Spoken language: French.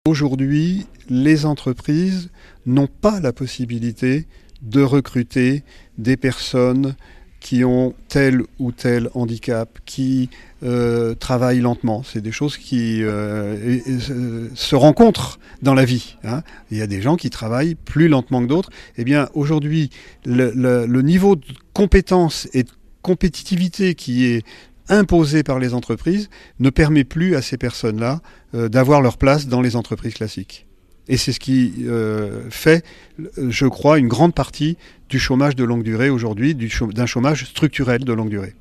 Aujourd'hui, les entreprises n'ont pas la possibilité de recruter des personnes qui ont tel ou tel handicap, qui travaillent lentement. C'est des choses qui se rencontrent dans la vie. Il y a des gens qui travaillent plus lentement que d'autres. Eh bien, aujourd'hui, le niveau de compétence et de compétitivité qui est imposé par les entreprises ne permet plus à ces personnes-là d'avoir leur place dans les entreprises classiques. Et c'est ce qui fait, je crois, une grande partie du chômage de longue durée aujourd'hui, d'un chômage structurel de longue durée.